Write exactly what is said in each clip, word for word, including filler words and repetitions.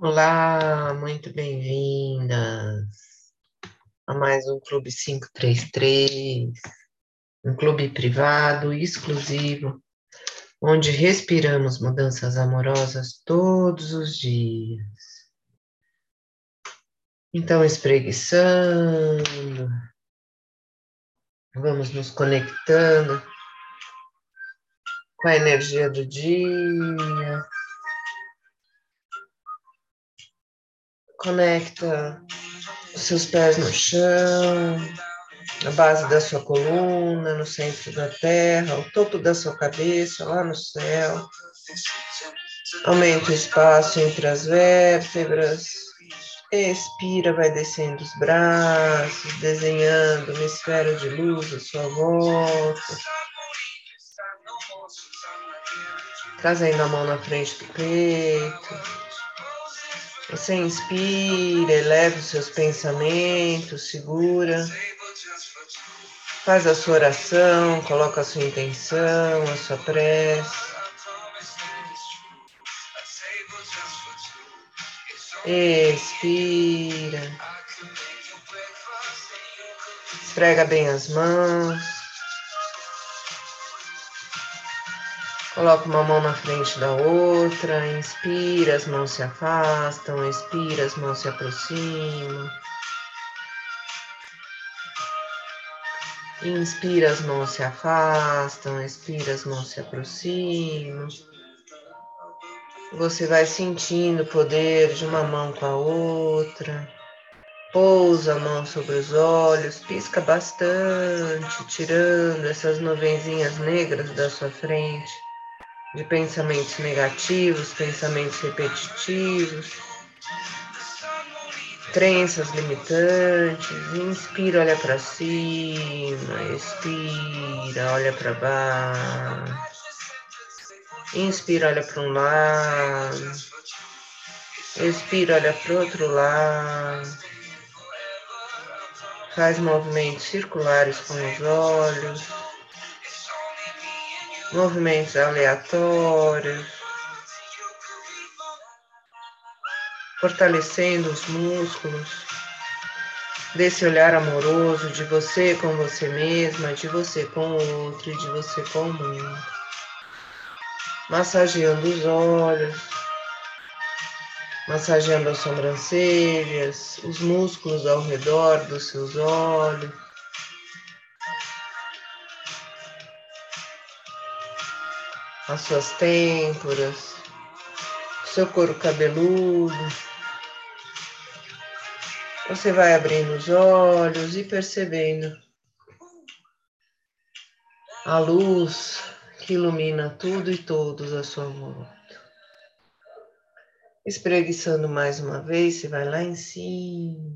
Olá, muito bem-vindas a mais um Clube quinhentos e trinta e três, um clube privado e exclusivo, onde respiramos mudanças amorosas todos os dias. Então, espreguiçando, vamos nos conectando com a energia do dia. Conecta os seus pés no chão, na base da sua coluna, no centro da terra, ao topo da sua cabeça, lá no céu. Aumenta o espaço entre as vértebras. Expira, vai descendo os braços, desenhando uma esfera de luz à sua volta. Trazendo a mão na frente do peito. Você inspira, eleva os seus pensamentos, segura. Faz a sua oração, coloca a sua intenção, a sua prece. Expira. Esfrega bem as mãos. Coloca uma mão na frente da outra. Inspira, as mãos se afastam. Expira, as mãos se aproximam. Inspira, as mãos se afastam. Expira, as mãos se aproximam. Você vai sentindo o poder de uma mão com a outra. Pousa a mão sobre os olhos, pisca bastante, tirando essas nuvenzinhas negras da sua frente, de pensamentos negativos, pensamentos repetitivos, crenças limitantes. Inspira, olha para cima, expira, olha para baixo. Inspira, olha para um lado, expira, olha para o outro lado. Faz movimentos circulares com os olhos, movimentos aleatórios, fortalecendo os músculos desse olhar amoroso de você com você mesma, de você com o outro e de você com o mundo. Massageando os olhos, massageando as sobrancelhas, os músculos ao redor dos seus olhos. As suas têmporas, seu couro cabeludo. Você vai abrindo os olhos e percebendo a luz que ilumina tudo e todos à sua volta. Espreguiçando mais uma vez, você vai lá em cima.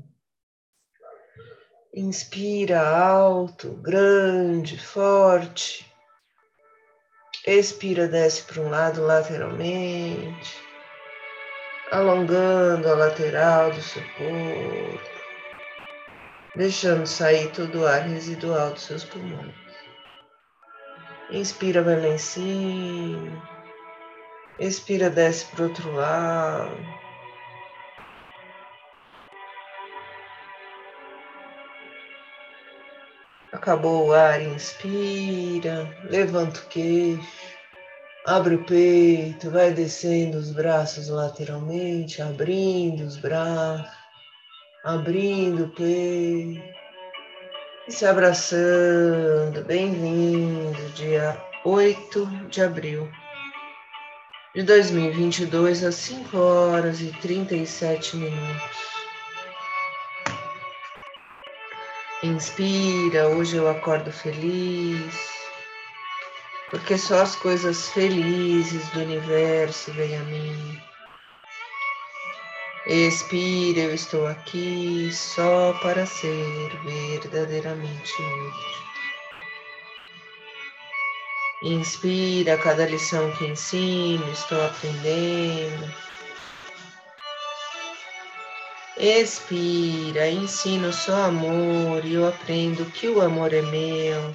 Inspira alto, grande, forte. Expira, desce para um lado lateralmente, alongando a lateral do seu corpo, deixando sair todo o ar residual dos seus pulmões. Inspira, vai lá em cima. Expira, desce para o outro lado. Acabou o ar, inspira, levanta o queixo, abre o peito, vai descendo os braços lateralmente, abrindo os braços, abrindo o peito e se abraçando. Bem-vindo, dia oito de abril de dois mil e vinte e dois, às cinco horas e trinta e sete minutos. Inspira, hoje eu acordo feliz, porque só as coisas felizes do universo vêm a mim. Expira, eu estou aqui só para ser verdadeiramente útil. Inspira, cada lição que ensino, estou aprendendo. Expira, ensino só amor e eu aprendo que o amor é meu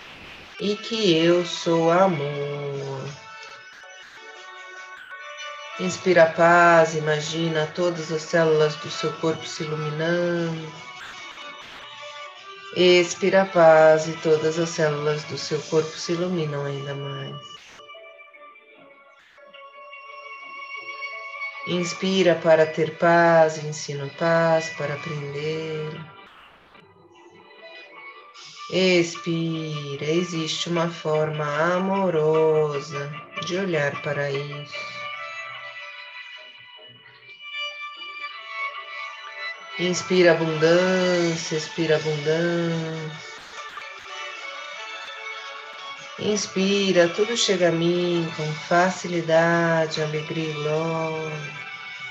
e que eu sou amor. Inspira a paz, imagina todas as células do seu corpo se iluminando. Expira a paz e todas as células do seu corpo se iluminam ainda mais. Inspira para ter paz, ensino paz para aprender. Expira, existe uma forma amorosa de olhar para isso. Inspira abundância, expira abundância. Inspira, tudo chega a mim com facilidade, alegria e glória.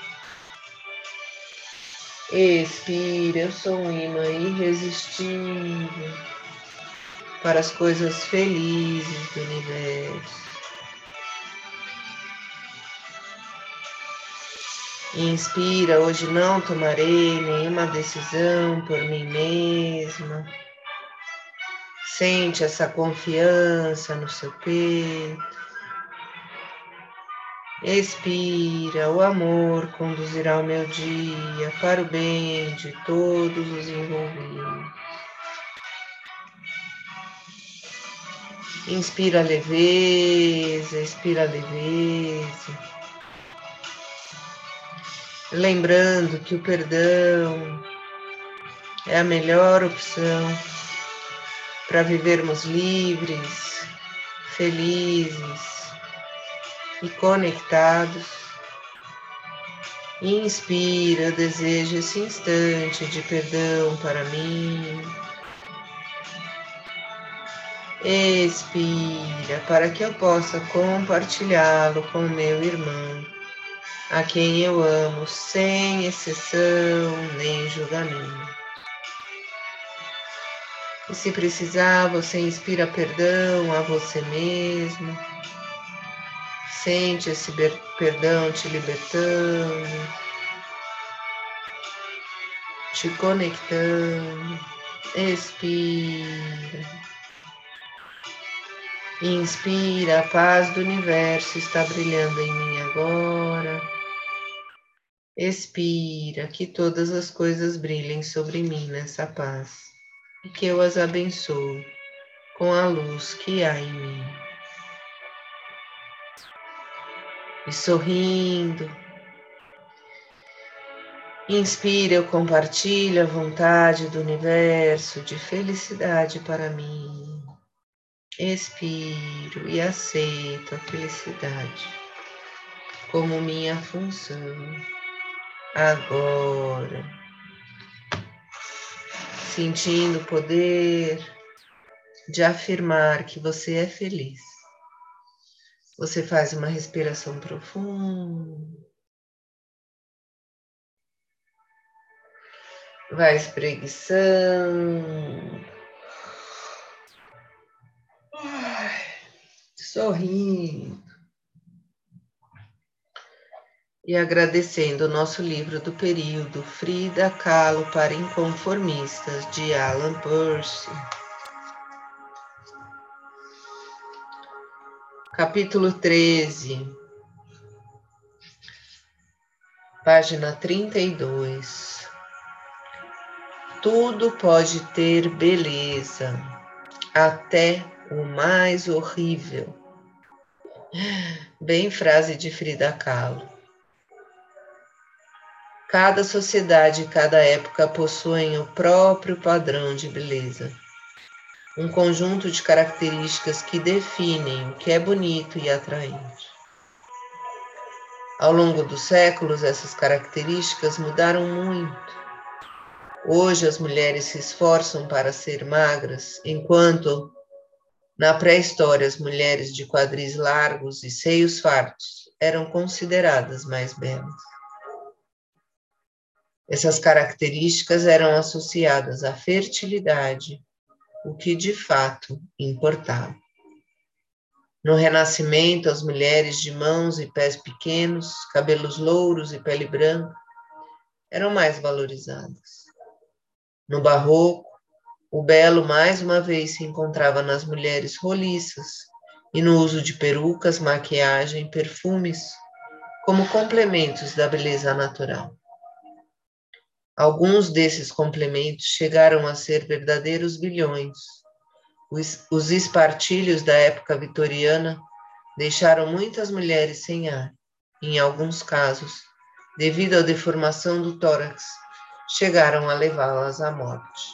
Expira, eu sou um imã irresistível para as coisas felizes do universo. Inspira, hoje não tomarei nenhuma decisão por mim mesma. Sente essa confiança no seu peito. Expira, o amor conduzirá o meu dia para o bem de todos os envolvidos. Inspira a leveza, expira a leveza. Lembrando que o perdão é a melhor opção para vivermos livres, felizes e conectados. Inspira, eu desejo esse instante de perdão para mim. Expira, para que eu possa compartilhá-lo com o meu irmão, a quem eu amo, sem exceção nem julgamento. E se precisar, você inspira perdão a você mesmo. Sente esse perdão te libertando, te conectando. Expira. Inspira, a paz do universo está brilhando em mim agora. Expira, que todas as coisas brilhem sobre mim nessa paz e que eu as abençoe com a luz que há em mim. E sorrindo, inspira, eu compartilho a vontade do universo de felicidade para mim. Expiro e aceito a felicidade como minha função. Agora, sentindo o poder de afirmar que você é feliz. Você faz uma respiração profunda. Vai espreguiçando. Sorrindo. E agradecendo o nosso livro do período, Frida Kahlo para Inconformistas, de Alan Peirce. Capítulo treze, página trinta e dois. Tudo pode ter beleza, até o mais horrível. Bem frase de Frida Kahlo. Cada sociedade e cada época possuem o próprio padrão de beleza. Um conjunto de características que definem o que é bonito e atraente. Ao longo dos séculos, essas características mudaram muito. Hoje, as mulheres se esforçam para ser magras, enquanto, na pré-história, as mulheres de quadris largos e seios fartos eram consideradas mais belas. Essas características eram associadas à fertilidade, o que de fato importava. No Renascimento, as mulheres de mãos e pés pequenos, cabelos louros e pele branca eram mais valorizadas. No Barroco, o belo mais uma vez se encontrava nas mulheres roliças e no uso de perucas, maquiagem, perfumes, como complementos da beleza natural. Alguns desses complementos chegaram a ser verdadeiros bilhões. Os, os espartilhos da época vitoriana deixaram muitas mulheres sem ar. Em alguns casos, devido à deformação do tórax, chegaram a levá-las à morte.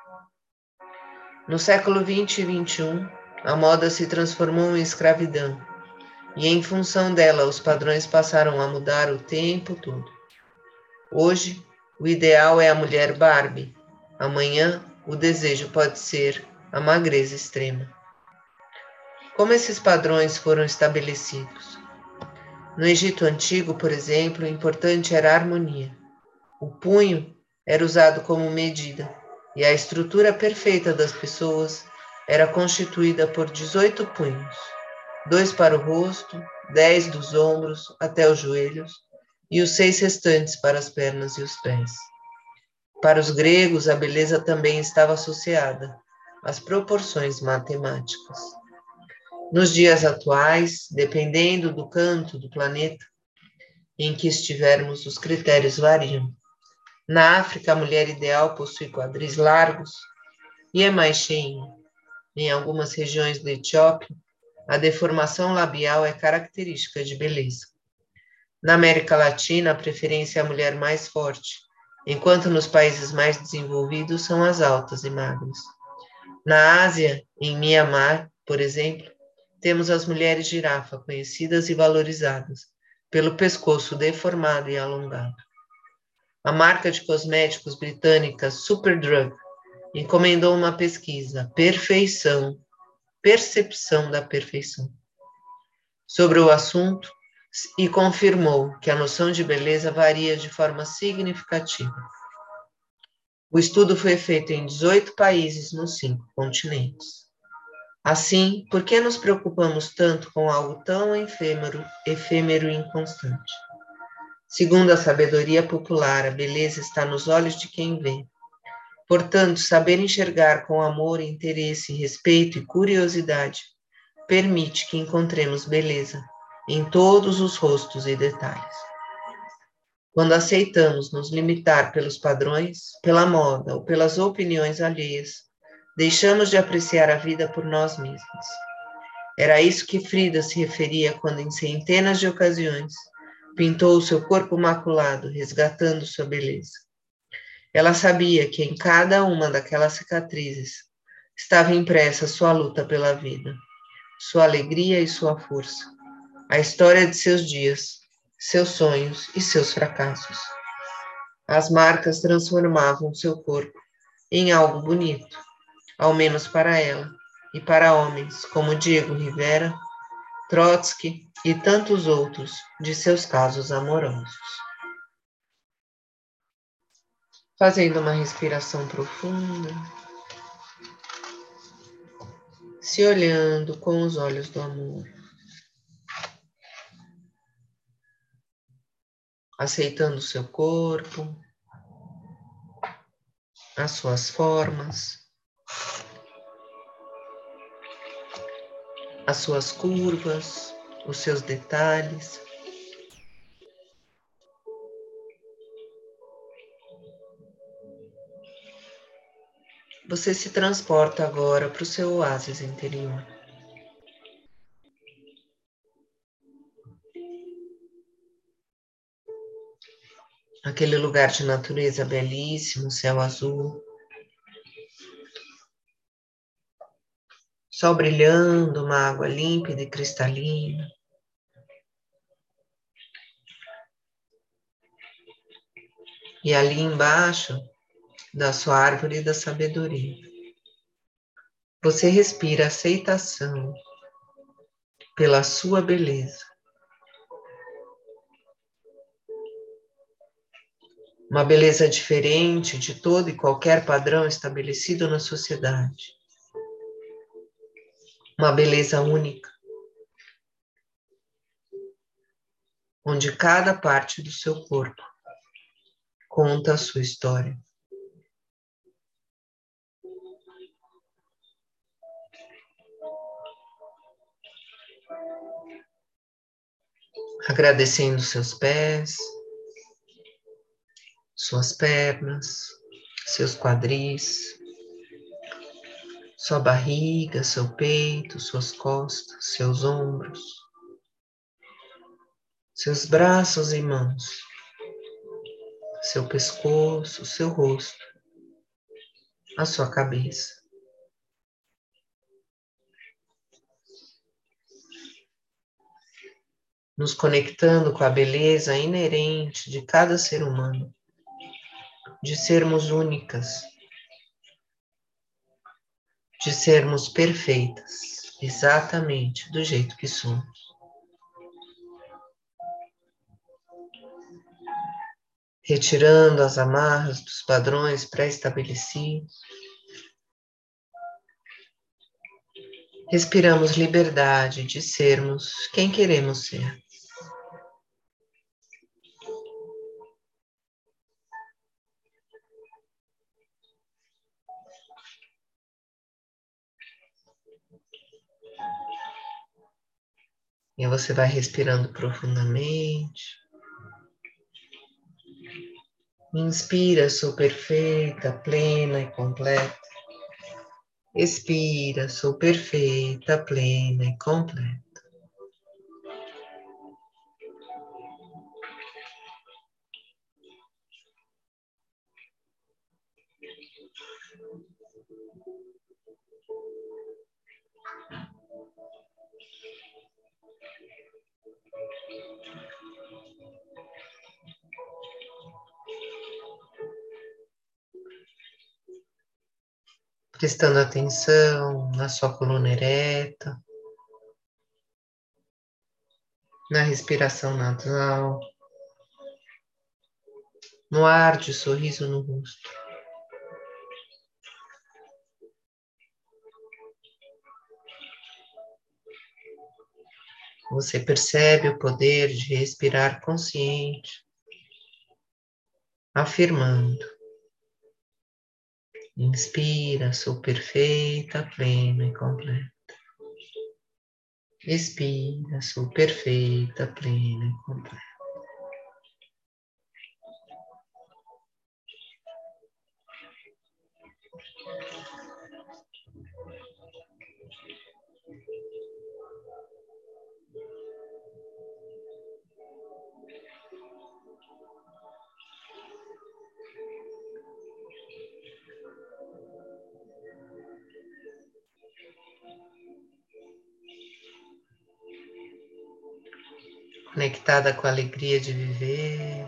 No século vinte e vinte e um, a moda se transformou em escravidão, e em função dela os padrões passaram a mudar o tempo todo. Hoje, o ideal é a mulher Barbie. Amanhã, o desejo pode ser a magreza extrema. Como esses padrões foram estabelecidos? No Egito Antigo, por exemplo, o importante era a harmonia. O punho era usado como medida, e a estrutura perfeita das pessoas era constituída por dezoito punhos, dois para o rosto, dez dos ombros até os joelhos, e os seis restantes para as pernas e os pés. Para os gregos, a beleza também estava associada às proporções matemáticas. Nos dias atuais, dependendo do canto do planeta em que estivermos, os critérios variam. Na África, a mulher ideal possui quadris largos e é mais cheinha. Em algumas regiões da Etiópia, a deformação labial é característica de beleza. Na América Latina, a preferência é a mulher mais forte, enquanto nos países mais desenvolvidos são as altas e magras. Na Ásia, em Mianmar, por exemplo, temos as mulheres girafa, conhecidas e valorizadas pelo pescoço deformado e alongado. A marca de cosméticos britânica Superdrug encomendou uma pesquisa, Perfeição, Percepção da Perfeição, sobre o assunto e confirmou que a noção de beleza varia de forma significativa. O estudo foi feito em dezoito países nos cinco continentes. Assim, por que nos preocupamos tanto com algo tão efêmero, efêmero e inconstante? Segundo a sabedoria popular, a beleza está nos olhos de quem vê. Portanto, saber enxergar com amor, interesse, respeito e curiosidade permite que encontremos beleza em todos os rostos e detalhes. Quando aceitamos nos limitar pelos padrões, pela moda ou pelas opiniões alheias, deixamos de apreciar a vida por nós mesmos. Era isso que Frida se referia quando, em centenas de ocasiões, pintou o seu corpo maculado, resgatando sua beleza. Ela sabia que em cada uma daquelas cicatrizes estava impressa sua luta pela vida, sua alegria e sua força, a história de seus dias, seus sonhos e seus fracassos. As marcas transformavam seu corpo em algo bonito, ao menos para ela, e para homens como Diego Rivera, Trotsky e tantos outros de seus casos amorosos. Fazendo uma respiração profunda, se olhando com os olhos do amor, aceitando o seu corpo, as suas formas, as suas curvas, os seus detalhes. Você se transporta agora para o seu oásis interior. Aquele lugar de natureza belíssimo, céu azul. Sol brilhando, uma água límpida e cristalina. E ali embaixo da sua árvore da sabedoria, você respira aceitação pela sua beleza. Uma beleza diferente de todo e qualquer padrão estabelecido na sociedade. Uma beleza única, onde cada parte do seu corpo conta a sua história. agradecendo seus pés, suas pernas, seus quadris, sua barriga, seu peito, suas costas, seus ombros, seus braços e mãos, seu pescoço, seu rosto, a sua cabeça. Nos conectando com a beleza inerente de cada ser humano, de sermos únicas, de sermos perfeitas, exatamente do jeito que somos. Retirando as amarras dos padrões pré-estabelecidos, respiramos liberdade de sermos quem queremos ser. E você vai respirando profundamente. Inspira, sou perfeita, plena e completa. Expira, sou perfeita, plena e completa. Prestando atenção na sua coluna ereta, na respiração nasal, no ar de sorriso no rosto. Você percebe o poder de respirar consciente, afirmando. Inspira, sou perfeita, plena e completa. Expira, sou perfeita, plena e completa. Conectada com a alegria de viver,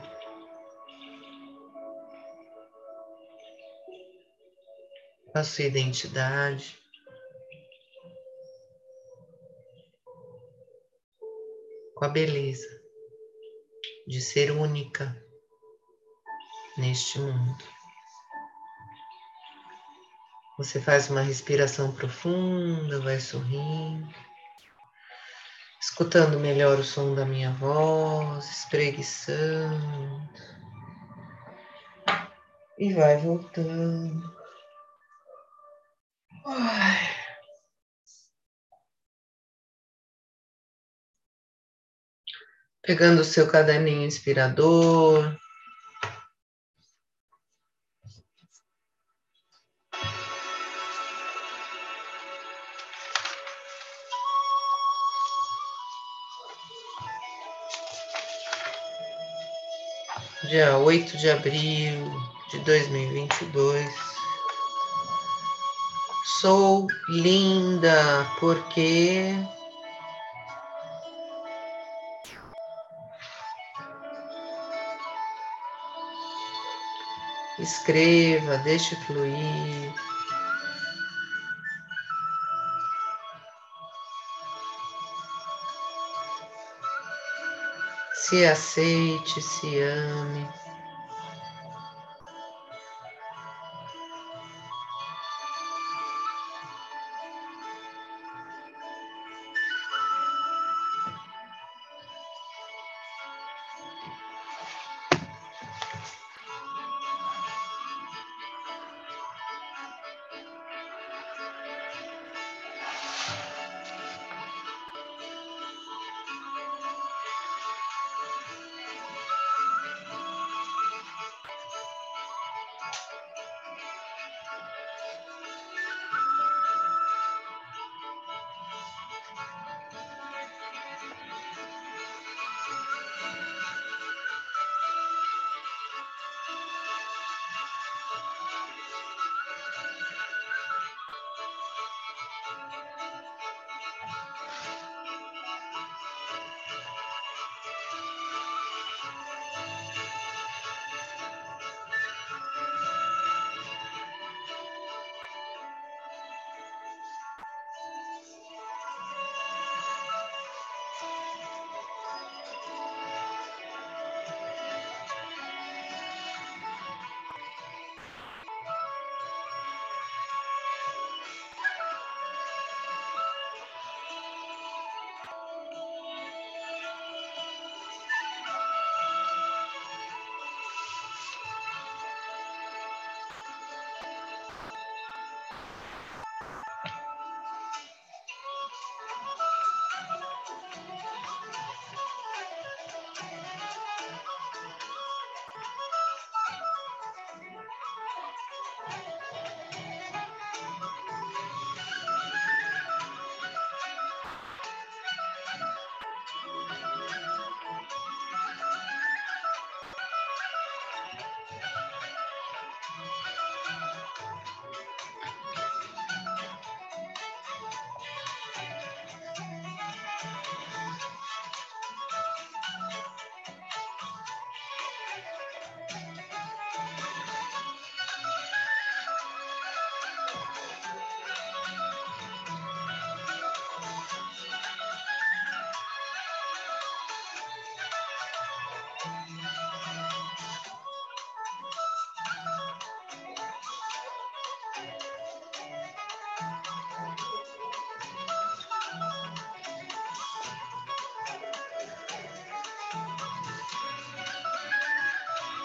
com a sua identidade, com a beleza de ser única neste mundo. Você faz uma respiração profunda, vai sorrindo, escutando melhor o som da minha voz, espreguiçando e vai voltando. Ai. Pegando o seu caderninho inspirador. Dia oito de abril de dois mil e vinte e dois. Sou linda porque... Escreva, deixe fluir. Se aceite, se ame.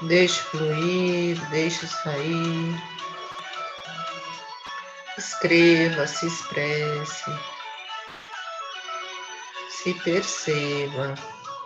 Deixe fluir, deixe sair. Escreva, se expresse, se perceba.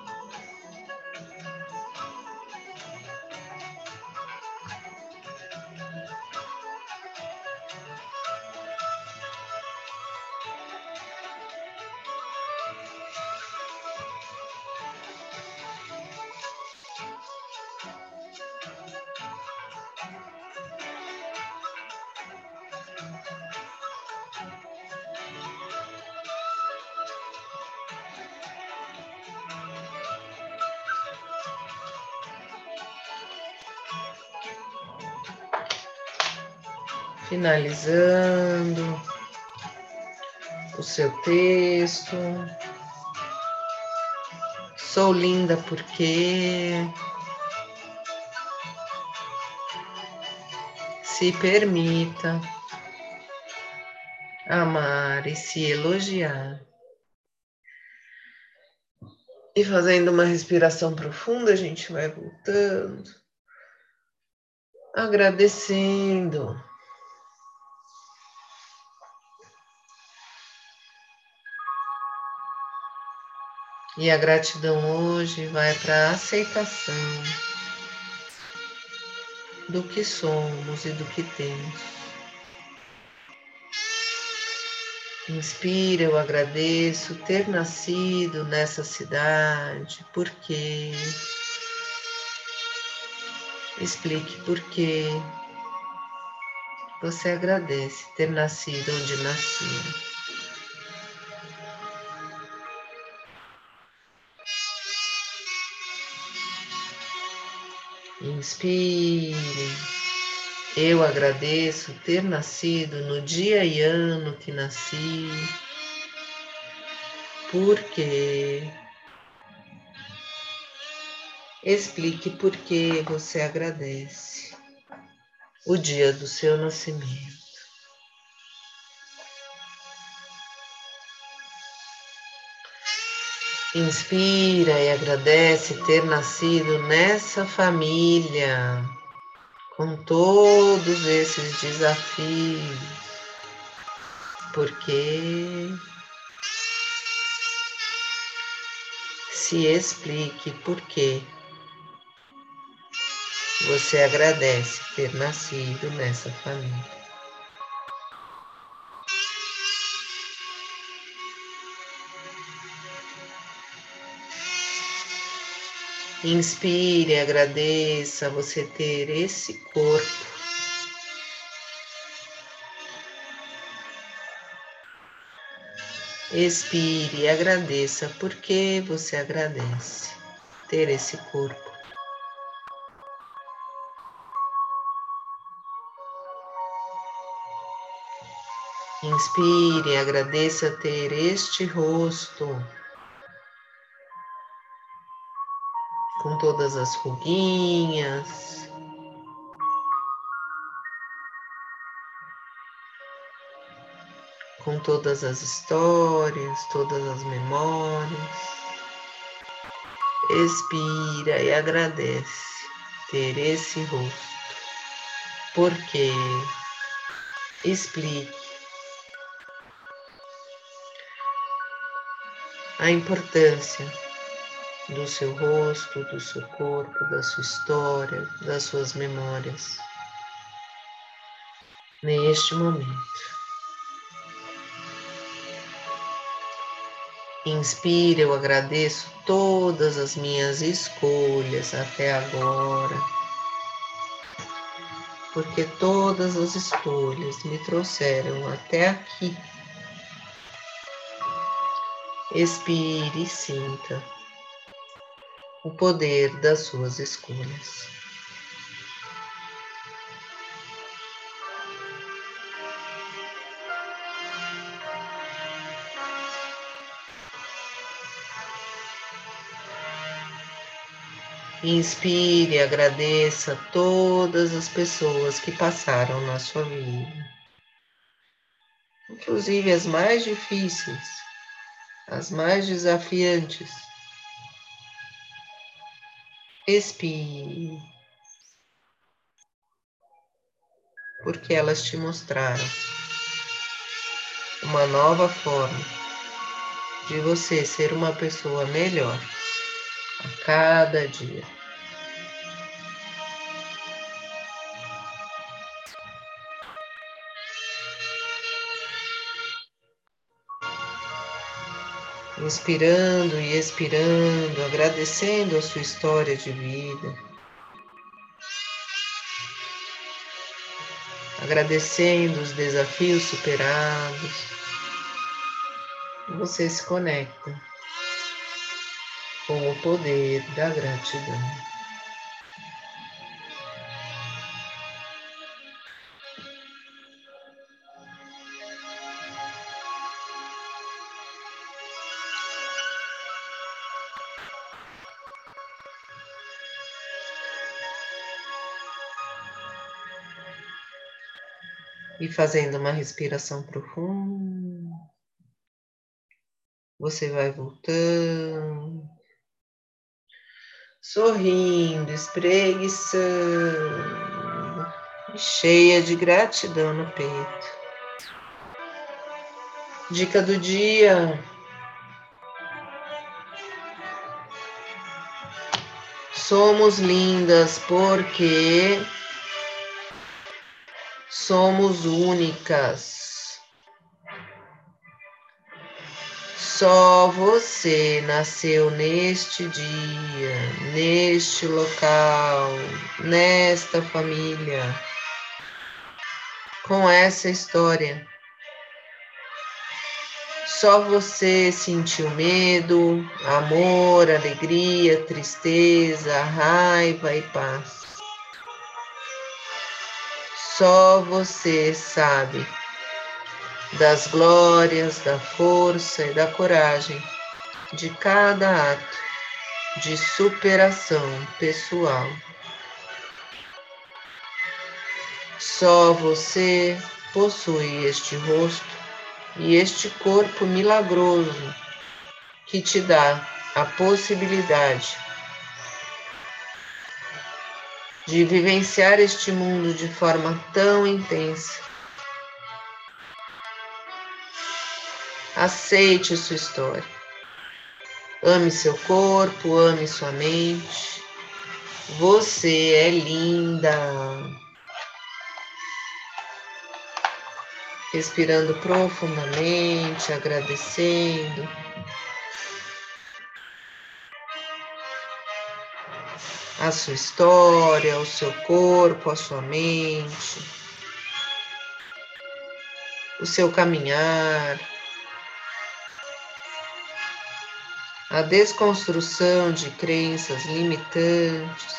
Finalizando o seu texto. Sou linda porque se permita amar e se elogiar. E fazendo uma respiração profunda, a gente vai voltando, agradecendo. E a gratidão hoje vai para a aceitação do que somos e do que temos. Inspira, eu agradeço ter nascido nessa cidade, por quê? Explique por quê você agradece ter nascido onde nasceu. Inspire. Eu agradeço ter nascido no dia e ano que nasci. Por quê? Explique por que você agradece o dia do seu nascimento. Inspira e agradece ter nascido nessa família, com todos esses desafios, porque se explique por que você agradece ter nascido nessa família. Inspire e agradeça você ter esse corpo. Expire e agradeça porque você agradece ter esse corpo. Inspire e agradeça ter este rosto com todas as ruguinhas, com todas as histórias, todas as memórias. Expira e agradece ter esse rosto. Por quê? Explique a importância do seu rosto, do seu corpo, da sua história, das suas memórias neste momento. Inspire, eu agradeço todas as minhas escolhas até agora, porque todas as escolhas me trouxeram até aqui. Expire e sinta o poder das suas escolhas. Inspire e agradeça todas as pessoas que passaram na sua vida, inclusive as mais difíceis, as mais desafiantes. Expire porque elas te mostraram uma nova forma de você ser uma pessoa melhor a cada dia. Inspirando e expirando, agradecendo a sua história de vida, agradecendo os desafios superados, você se conecta com o poder da gratidão. E fazendo uma respiração profunda, você vai voltando, sorrindo, espreguiçando, cheia de gratidão no peito. Dica do dia: somos lindas porque somos únicas. Só você nasceu neste dia, neste local, nesta família, com essa história. Só você sentiu medo, amor, alegria, tristeza, raiva e paz. Só você sabe das glórias, da força e da coragem de cada ato de superação pessoal. Só você possui este rosto e este corpo milagroso que te dá a possibilidade de vivenciar este mundo de forma tão intensa. Aceite sua história. Ame seu corpo, ame sua mente. Você é linda. Respirando profundamente, agradecendo. A sua história, o seu corpo, a sua mente, o seu caminhar, a desconstrução de crenças limitantes.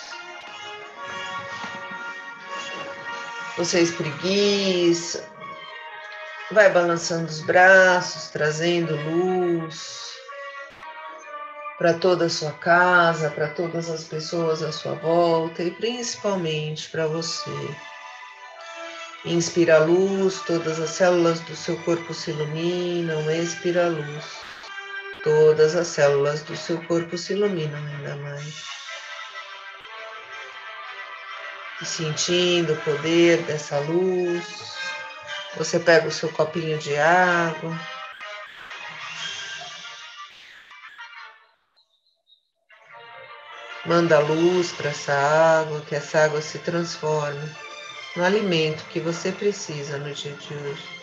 Você espreguiça, vai balançando os braços, trazendo luz para toda a sua casa, para todas as pessoas à sua volta e principalmente para você. Inspira a luz, todas as células do seu corpo se iluminam, expira a luz. Todas as células do seu corpo se iluminam ainda mais. E sentindo o poder dessa luz, você pega o seu copinho de água. Manda luz para essa água, que essa água se transforme no alimento que você precisa no dia de hoje.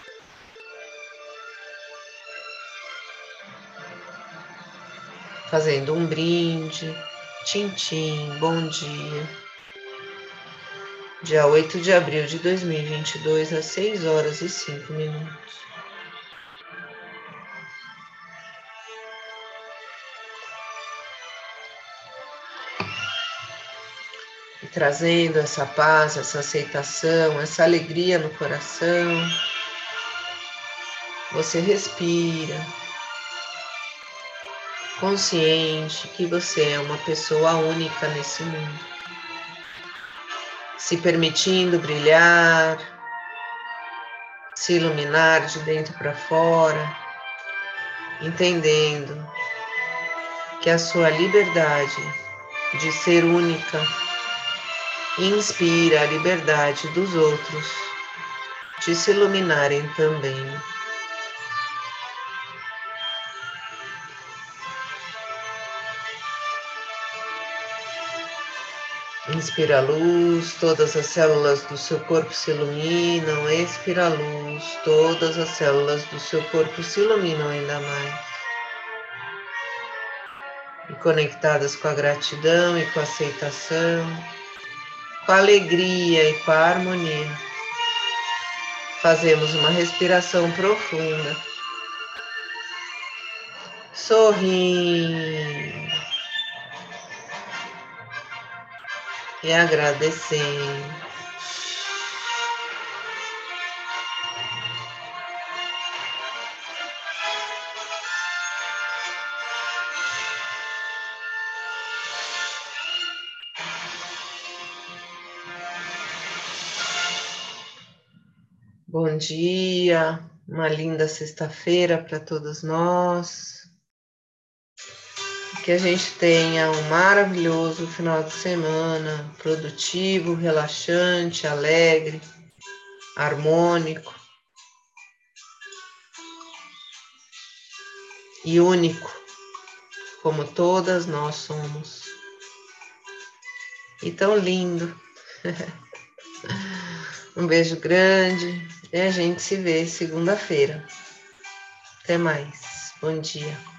Fazendo um brinde, tchim-tchim, bom dia. Dia oito de abril de dois mil e vinte e dois, às seis horas e cinco minutos. E trazendo essa paz, essa aceitação, essa alegria no coração, você respira, consciente que você é uma pessoa única nesse mundo, se permitindo brilhar, se iluminar de dentro para fora, entendendo que a sua liberdade de ser única Inspira a liberdade dos outros de se iluminarem também. Inspira a luz, todas as células do seu corpo se iluminam. Expira a luz, todas as células do seu corpo se iluminam ainda mais. E conectadas com a gratidão e com a aceitação, com a alegria e com a harmonia, fazemos uma respiração profunda, sorrindo e agradecendo. Bom dia, uma linda sexta-feira para todos nós. Que a gente tenha um maravilhoso final de semana, produtivo, relaxante, alegre, harmônico e único, como todas nós somos. E tão lindo. Um beijo grande e a gente se vê segunda-feira. Até mais. Bom dia.